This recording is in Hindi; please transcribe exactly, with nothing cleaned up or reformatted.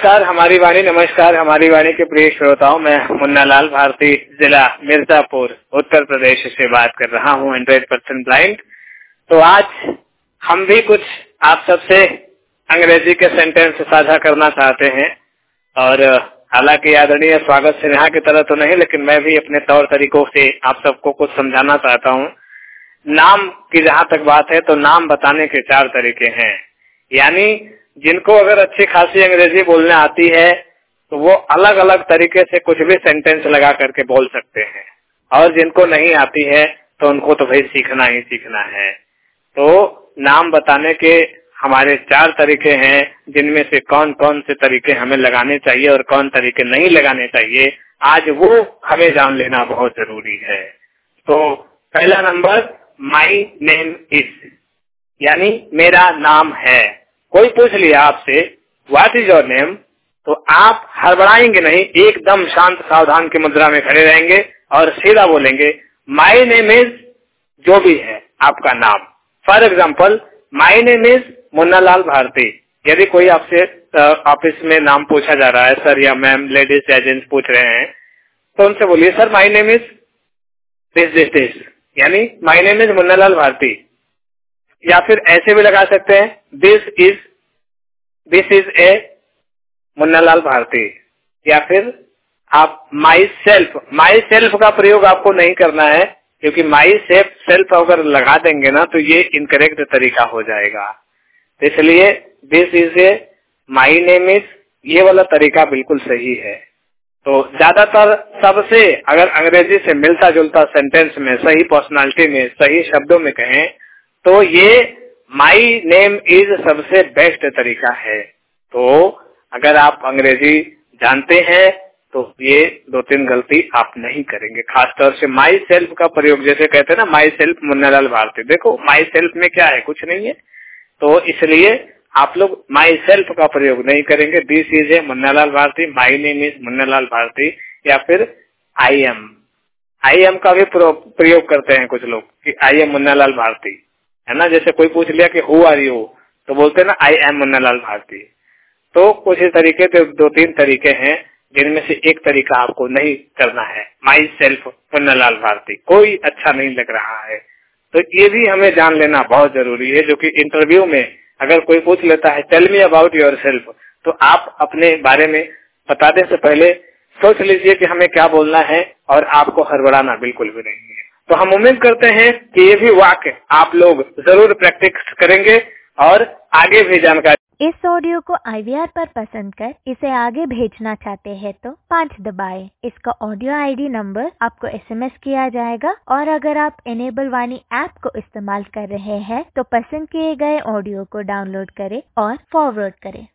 नमस्कार हमारी वाणी नमस्कार हमारी वाणी के प्रिय श्रोताओं, मैं मुन्ना लाल भारती जिला मिर्जापुर उत्तर प्रदेश से बात कर रहा हूँ, हंड्रेड परसेंट ब्लाइंड। तो आज हम भी कुछ आप सबसे अंग्रेजी के सेंटेंस साझा करना चाहते हैं और हालांकि आदरणीय स्वागत सिन्हा की तरह तो नहीं, लेकिन मैं भी अपने तौर तरीकों से आप सबको कुछ समझाना चाहता हूँ। नाम की जहाँ तक बात है तो नाम बताने के चार तरीके हैं, यानी जिनको अगर अच्छी खासी अंग्रेजी बोलने आती है तो वो अलग अलग तरीके से कुछ भी सेंटेंस लगा करके बोल सकते हैं, और जिनको नहीं आती है तो उनको तो भाई सीखना ही सीखना है। तो नाम बताने के हमारे चार तरीके हैं, जिनमें से कौन कौन से तरीके हमें लगाने चाहिए और कौन तरीके नहीं लगाने चाहिए, आज वो हमें जान लेना बहुत जरूरी है। तो पहला नंबर, माई नेम इज, यानी मेरा नाम है। कोई पूछ लिया आपसे व्हाट इज योर नेम, तो आप हड़बड़ाएंगे नहीं, एकदम शांत सावधान की मुद्रा में खड़े रहेंगे और सीधा बोलेंगे माई नेम इज जो भी है आपका नाम। For example, my name is Munna Lal Bharati. यदि कोई आपसे ऑफिस में नाम पूछा जा रहा है, सर या मैम, लेडीज या जेंट्स पूछ रहे हैं, तो उनसे बोलिए sir my name is this this this, यानी my name is Munna Lal Bharati. या फिर ऐसे भी लगा सकते हैं this is this is a Munna Lal Bharati. या फिर आप माई सेल्फ, माई सेल्फ का प्रयोग आपको नहीं करना है, क्योंकि माई सेल्फ सेल्फ अगर लगा देंगे ना तो ये इनकरेक्ट तरीका हो जाएगा। तो इसलिए this is a, my name is, ये वाला तरीका बिल्कुल सही है। तो ज्यादातर सबसे अगर अंग्रेजी से मिलता जुलता सेंटेंस में सही पर्सनालिटी में सही शब्दों में कहें तो ये माई नेम इज सबसे बेस्ट तरीका है। तो अगर आप अंग्रेजी जानते हैं तो ये दो तीन गलती आप नहीं करेंगे, खासतौर से माई सेल्फ का प्रयोग। जैसे कहते हैं ना माई सेल्फ मुन्ना लाल भारती, देखो माई सेल्फ में क्या है, कुछ नहीं है। तो इसलिए आप लोग माई सेल्फ का प्रयोग नहीं करेंगे। This is a Munna Lal Bharati, my name is Munna Lal Bharati. या फिर आई एम, आई एम का भी प्रयोग करते हैं कुछ लोग कि आई एम मुन्ना लाल भारती, है ना। जैसे कोई पूछ लिया कि हु आर यू, तो बोलते हैं ना आई एम मुन्ना लाल भारती। तो कुछ इस तरीके के दो तीन तरीके हैं, जिनमें से एक तरीका आपको नहीं करना है, माई सेल्फ मुन्ना लाल भारती, कोई अच्छा नहीं लग रहा है। तो ये भी हमें जान लेना बहुत जरूरी है, जो कि इंटरव्यू में अगर कोई पूछ लेता है tell me about yourself, तो आप अपने बारे में बताने से पहले सोच लीजिए कि हमें क्या बोलना है, और आपको हड़बड़ाना बिल्कुल भी नहीं है। तो हम उम्मीद करते हैं कि ये भी वाक्य आप लोग जरूर प्रैक्टिस करेंगे और आगे भी जानकारी। इस ऑडियो को आई वी आर पर पसंद कर इसे आगे भेजना चाहते हैं तो पाँच दबाएं। इसका ऑडियो आई डी नंबर आपको एस एम एस किया जाएगा, और अगर आप इनेबल वाणी ऐप को इस्तेमाल कर रहे हैं तो पसंद किए गए ऑडियो को डाउनलोड करें और फॉरवर्ड करें।